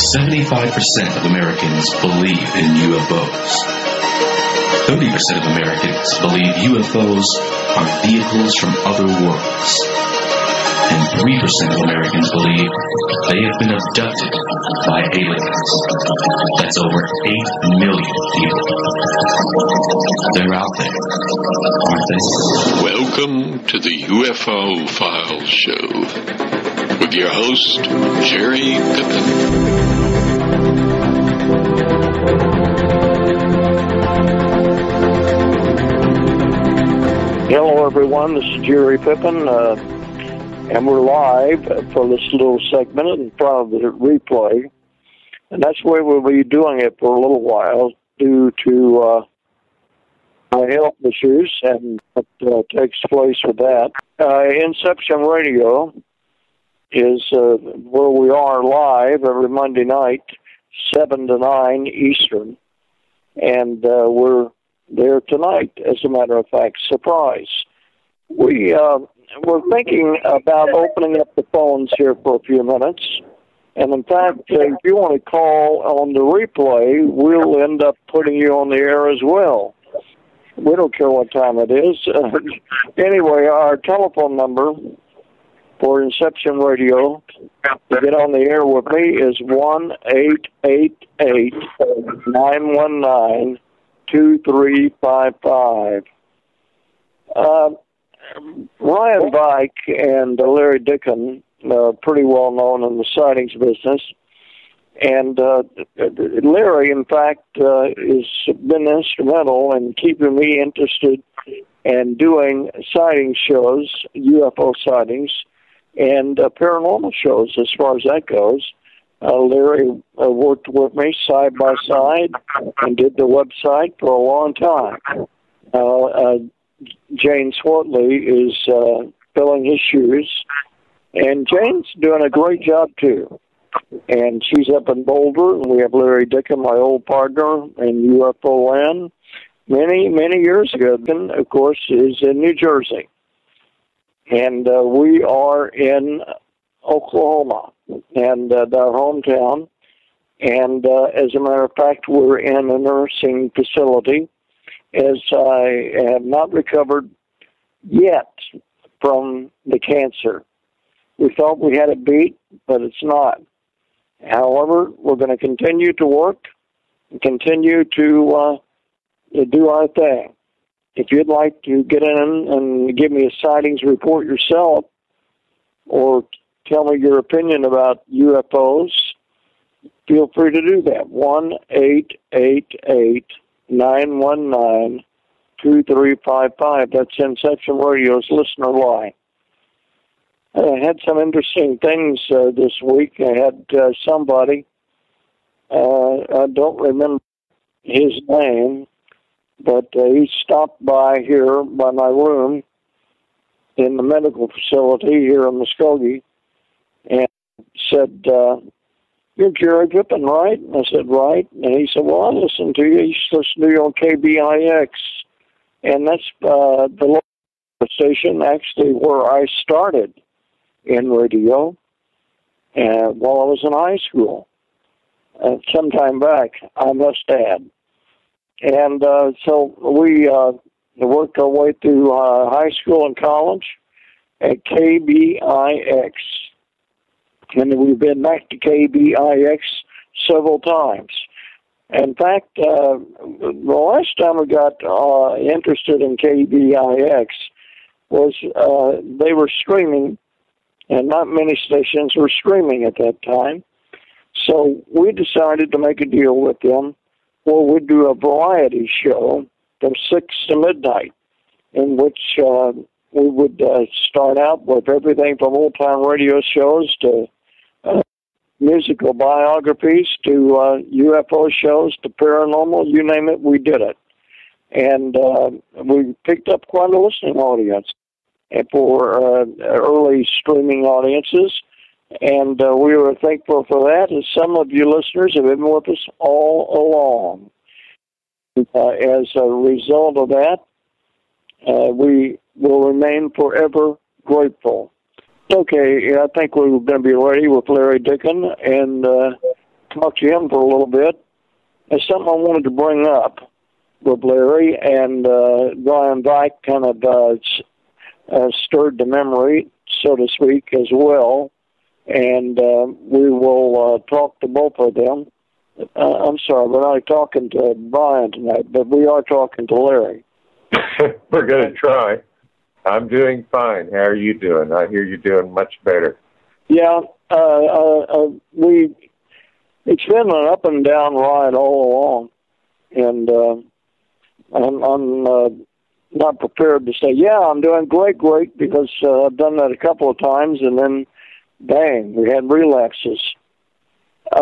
75% of Americans believe in UFOs. 30% of Americans believe UFOs are vehicles from other worlds. And 3% of Americans believe they have been abducted by aliens. That's over 8 million people. They're out there, aren't they? Welcome to the UFO Files Show with your host, Jerry Pippin. Hello, everyone. This is Jerry Pippin, and we're live for this little segment in front of the replay. And that's the way we'll be doing it for a little while due to my health issues and what takes place with that. Inception Radio is where we are live every Monday night, 7 to 9 Eastern. And we're there tonight, as a matter of fact. Surprise. We're thinking about opening up the phones here for a few minutes. And in fact, if you want to call on the replay, we'll end up putting you on the air as well. We don't care what time it is. Anyway, our telephone number for Inception Radio to get on the air with me is 1-888-919-2355. Ryan Bike and Larry Dickin are pretty well known in the sightings business. And Larry, in fact, has been instrumental in keeping me interested in doing sighting shows, UFO sightings, and paranormal shows as far as that goes. Larry worked with me side by side and did the website for a long time. Jane Swartley is filling his shoes, and Jane's doing a great job too. And she's up in Boulder, and we have Larry Dickin, my old partner in UFO land, many years ago. And of course, is in New Jersey, and we are in Oklahoma, and our hometown. And as a matter of fact, we're in a nursing facility, as I have not recovered yet from the cancer. We thought we had it beat, but it's not. However, we're going to continue to work and continue to do our thing. If you'd like to get in and give me a sightings report yourself, or tell me your opinion about UFOs, feel free to do that. 1-888-919-2355. That's Inception Radio's listener line. I had some interesting things this week. I had somebody, I don't remember his name, but he stopped by here by my room in the medical facility here in Muskogee and said, "You're Jerry Pippin, right?" And I said, "Right." And he said, "Well, I listen to you. You used to listen to you on KBIX." And that's the local station actually where I started in radio while I was in high school. Some time back, I must add. And so we worked our way through high school and college at KBIX. And we've been back to KBIX several times. In fact, the last time I got interested in KBIX was they were streaming, and not many stations were streaming at that time. So we decided to make a deal with them where we'd do a variety show from 6 to midnight, in which we would start out with everything from old-time radio shows to musical biographies to UFO shows to paranormal, you name it, we did it. And we picked up quite a listening audience for early streaming audiences, and we were thankful for that, as some of you listeners have been with us all along. As a result of that, we will remain forever grateful. Okay, I think we're going to be ready with Larry Dickin, and talk to him for a little bit. There's something I wanted to bring up with Larry, and Brian Dyke kind of stirred the memory, so to speak, as well. And we will talk to both of them. I'm sorry, we're not talking to Brian tonight, but we are talking to Larry. We're going to try. I'm doing fine. How are you doing? I hear you're doing much better. Yeah, it's been an up and down ride all along, and I'm not prepared to say, yeah, I'm doing great, because I've done that a couple of times, and then, bang, we had relapses. I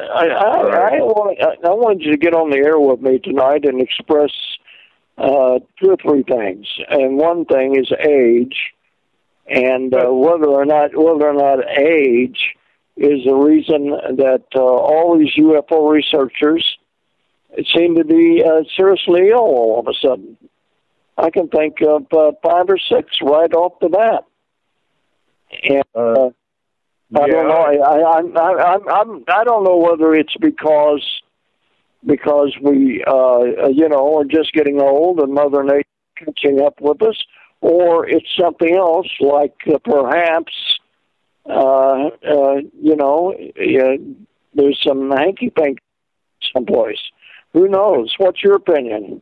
wanted you to get on the air with me tonight and express 2 or 3 things, and one thing is age, and whether or not age is the reason that all these UFO researchers seem to be seriously ill all of a sudden. I can think of 5 or 6 right off the bat, and I don't know. I don't know whether it's because we are just getting old and Mother Nature catching up with us, or it's something else, like perhaps there's some hanky-panky someplace. Who knows? What's your opinion?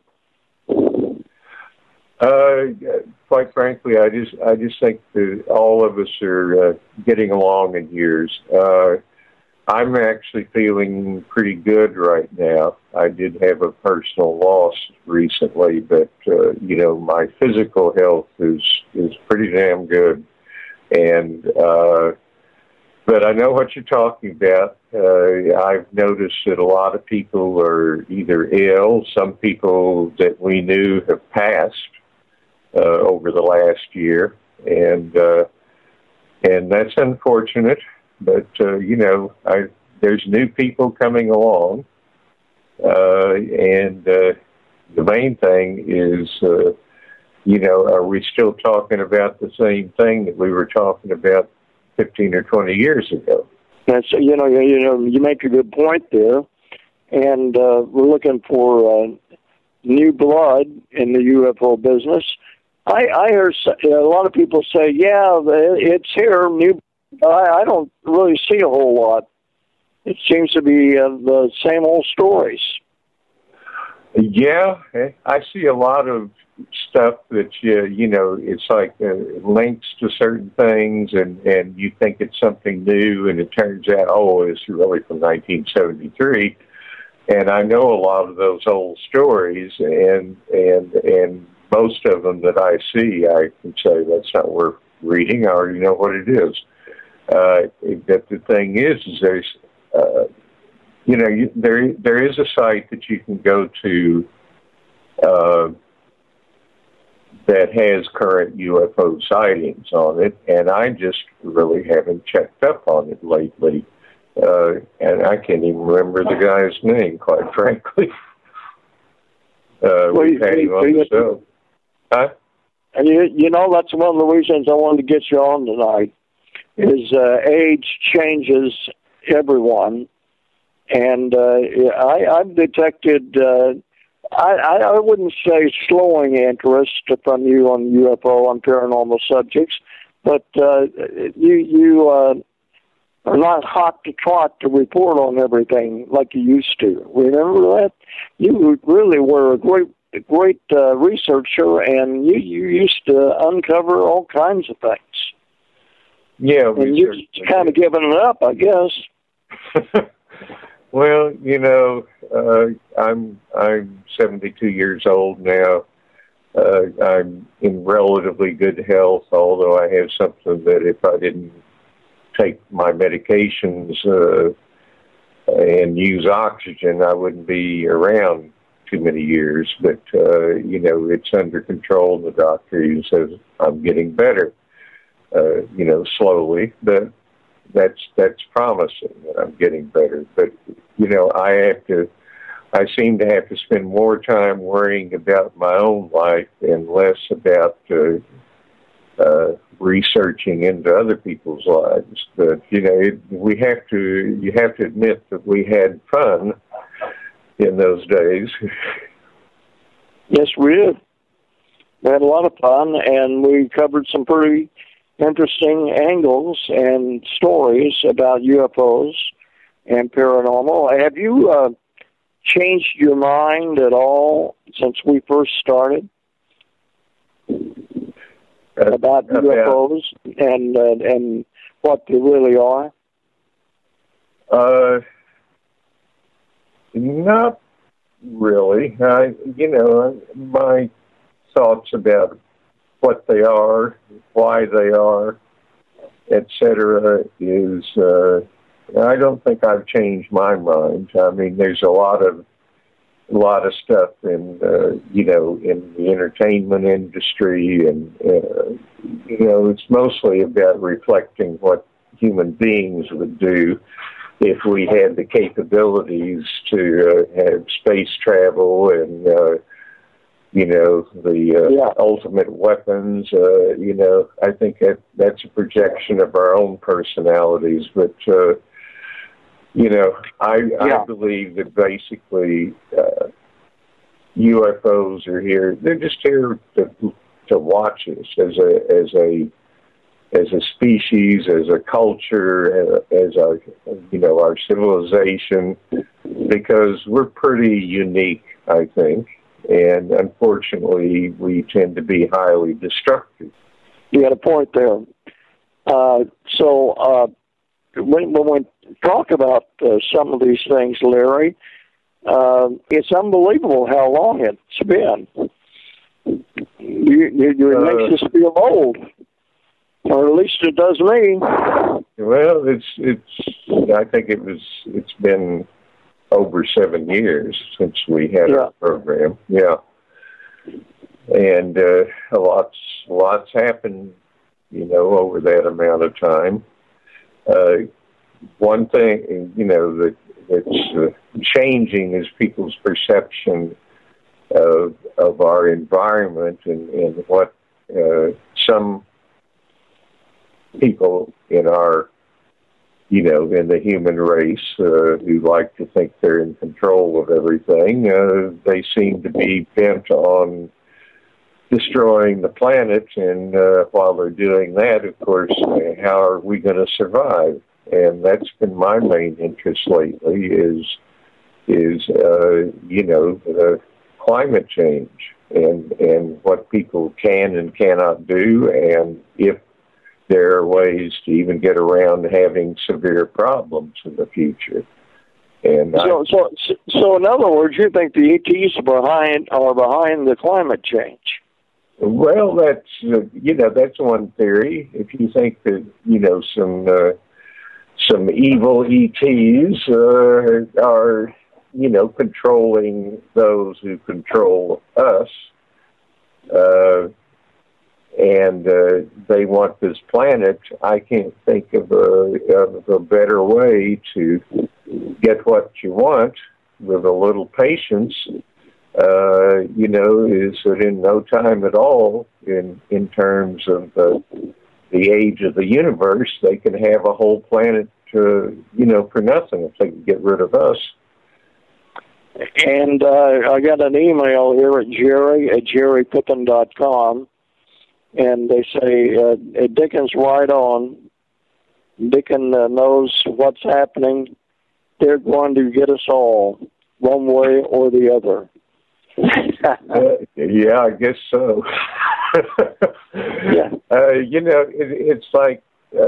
Quite frankly, I just think that all of us are getting along in years. I'm actually feeling pretty good right now. I did have a personal loss recently, but my physical health is pretty damn good. And but I know what you're talking about. I've noticed that a lot of people are either ill. Some people that we knew have passed over the last year, and that's unfortunate. But there's new people coming along, and the main thing is, are we still talking about the same thing that we were talking about 15 or 20 years ago? That's you make a good point there, and we're looking for new blood in the UFO business. I hear a lot of people say, yeah, it's here, new. I don't really see a whole lot. It seems to be the same old stories. Yeah, I see a lot of stuff that, it's like links to certain things, and you think it's something new, and it turns out, it's really from 1973. And I know a lot of those old stories, and most of them that I see, I can say that's not worth reading. I already know what it is. But the thing is there's, there is a site that you can go to that has current UFO sightings on it, and I just really haven't checked up on it lately. And I can't even remember the guy's name, quite frankly. We've had him on the show. Huh? And that's one of the reasons I wanted to get you on tonight, is age changes everyone. And I've detected, I wouldn't say slowing interest from you on UFO, on paranormal subjects, but you are not hot to trot to report on everything like you used to. Remember that? You really were a great researcher, and you used to uncover all kinds of things. Yeah, and you're kind of giving it up, I guess. Well, I'm 72 years old now. I'm in relatively good health, although I have something that if I didn't take my medications and use oxygen, I wouldn't be around too many years. But, it's under control. The doctor says I'm getting better, slowly. But that's promising that I'm getting better. But, I seem to have to spend more time worrying about my own life and less about researching into other people's lives. But you have to admit that we had fun in those days. Yes, we did. We had a lot of fun, and we covered some pretty interesting angles and stories about UFOs and paranormal. Have you changed your mind at all since we first started about UFOs and what they really are? Not really. My thoughts about what they are, why they are, etc., is I don't think I've changed my mind. I mean, there's a lot of stuff in in the entertainment industry, and it's mostly about reflecting what human beings would do if we had the capabilities to have space travel and the ultimate weapons. I think that's a projection of our own personalities, but I believe that basically UFOs are here. They're just here to watch us as a species, as a culture, as our civilization, because we're pretty unique, I think, and unfortunately we tend to be highly destructive. You got a point there. So when we talk about some of these things, Larry, it's unbelievable how long it's been. It makes us feel old. Or at least it does me. Well, I think it's been over 7 years since we had our program. Yeah. And lots happened, over that amount of time. One thing, that's changing is people's perception of our environment and what some people in our, in the human race who like to think they're in control of everything, they seem to be bent on destroying the planet. And while they're doing that, of course, how are we going to survive? And that's been my main interest lately is climate change and what people can and cannot do, and if there are ways to even get around having severe problems in the future. And so in other words, you think the ETs are behind the climate change? Well, that's one theory. If you think that some evil ETs are controlling those who control us, and they want this planet, I can't think of a better way to get what you want with a little patience, is that in no time at all, in terms of the age of the universe, they can have a whole planet, for nothing if they can get rid of us. And I got an email here at jerry@jerrypippin.com, and they say, Dicken's right on. Dicken knows what's happening. They're going to get us all, one way or the other. Yeah, I guess so. Yeah. It's like,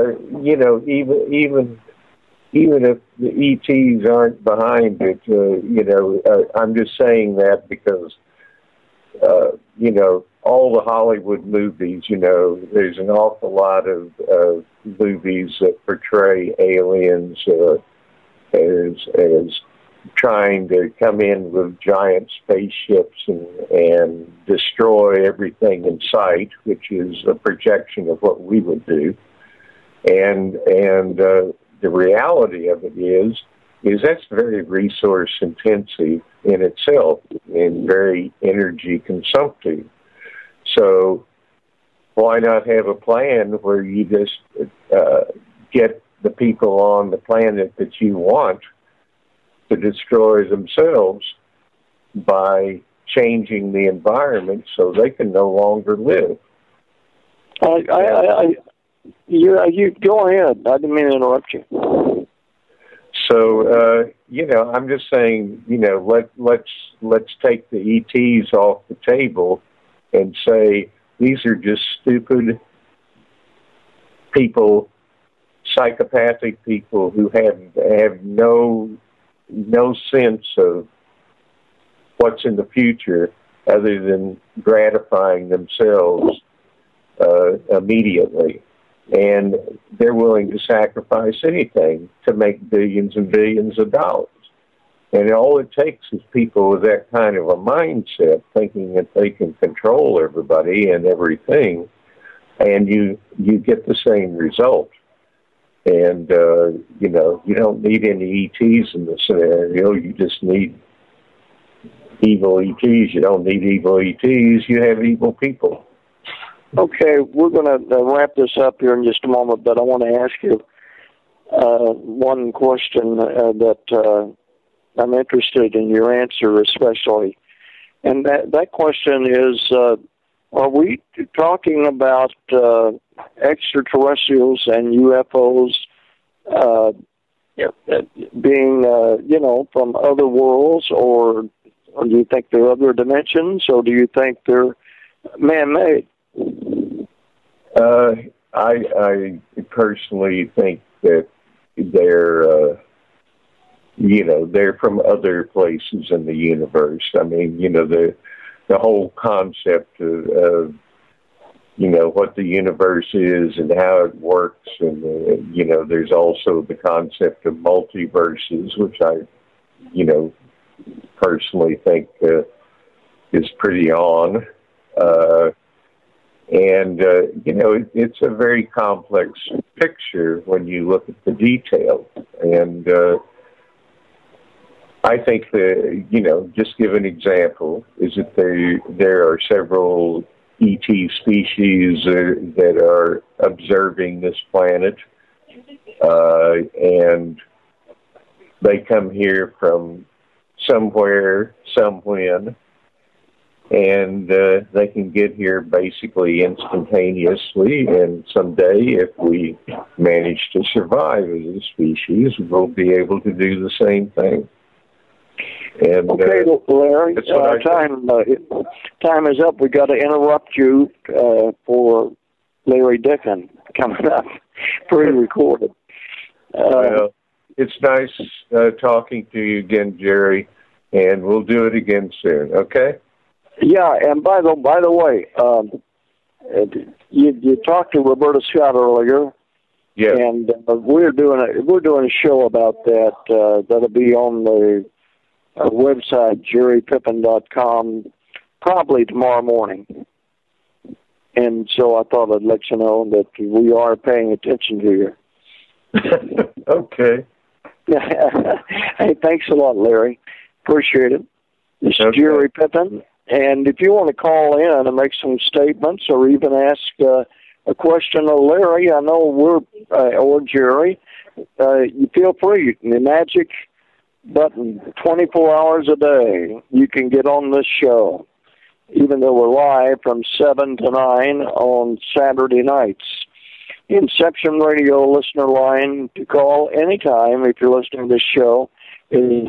even if the ETs aren't behind it, I'm just saying that because, all the Hollywood movies, there's an awful lot of movies that portray aliens as trying to come in with giant spaceships and destroy everything in sight, which is a projection of what we would do. And the reality of it is that's very resource intensive in itself and very energy consumptive. So why not have a plan where you just get the people on the planet that you want to destroy themselves by changing the environment so they can no longer live? You go ahead. I didn't mean to interrupt you. So, I'm just saying, let's take the ETs off the table and say these are just stupid people, psychopathic people who have no sense of what's in the future other than gratifying themselves immediately. And they're willing to sacrifice anything to make billions and billions of dollars. And all it takes is people with that kind of a mindset, thinking that they can control everybody and everything, and you get the same result. And, you don't need any ETs in this scenario. You just need evil ETs. You don't need evil ETs. You have evil people. Okay, we're going to wrap this up here in just a moment, but I want to ask you one question that I'm interested in your answer especially. And that question is, are we talking about extraterrestrials and UFOs being, from other worlds, or do you think they're other dimensions, or do you think they're man-made? I personally think that they're from other places in the universe. I mean, the whole concept of what the universe is and how it works, and there's also the concept of multiverses, which I personally think is pretty on. It's a very complex picture when you look at the detail. And I think that, just give an example, is that there are several ET species that are observing this planet, and they come here from somewhere, somewhen, and they can get here basically instantaneously, and someday, if we manage to survive as a species, we'll be able to do the same thing. And, okay, Larry, time is up. We got to interrupt you for Larry Dicken coming up, pre-recorded. Well, it's nice talking to you again, Jerry, and we'll do it again soon. Okay? Yeah, and by the way, you talked to Roberta Scott earlier. Yeah. And we're doing a show about that. That'll be on the website jerrypippin.com probably tomorrow morning. And so I thought I'd let you know that we are paying attention to you. Okay. Hey, thanks a lot, Larry. Appreciate it. This is Jerry Pippin. And if you want to call in and make some statements or even ask a question of Larry, I know or Jerry, you feel free. The magic button, 24 hours a day, you can get on this show, even though we're live from 7 to 9 on Saturday nights. Inception Radio listener line to call anytime if you're listening to this show is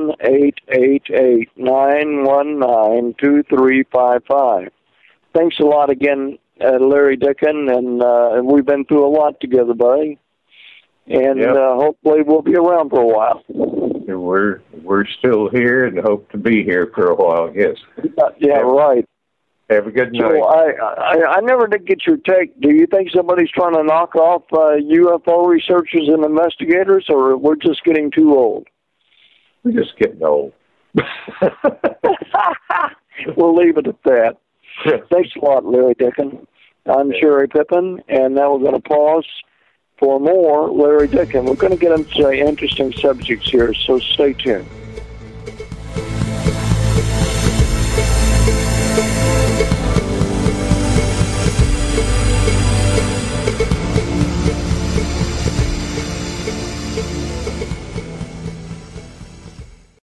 1-888-919-2355. Thanks a lot again, Larry Dicken, and we've been through a lot together, buddy. And hopefully we'll be around for a while. We're still here and hope to be here for a while. Yes. Yeah, right. Have a good night. So I never did get your take. Do you think somebody's trying to knock off UFO researchers and investigators, or we're just getting too old? We're just getting old. We'll leave it at that. Thanks a lot, Larry Dicken. I'm Jerry Pippin, and now we're going to pause for more Larry Dicken. We're going to get into interesting subjects here, so stay tuned.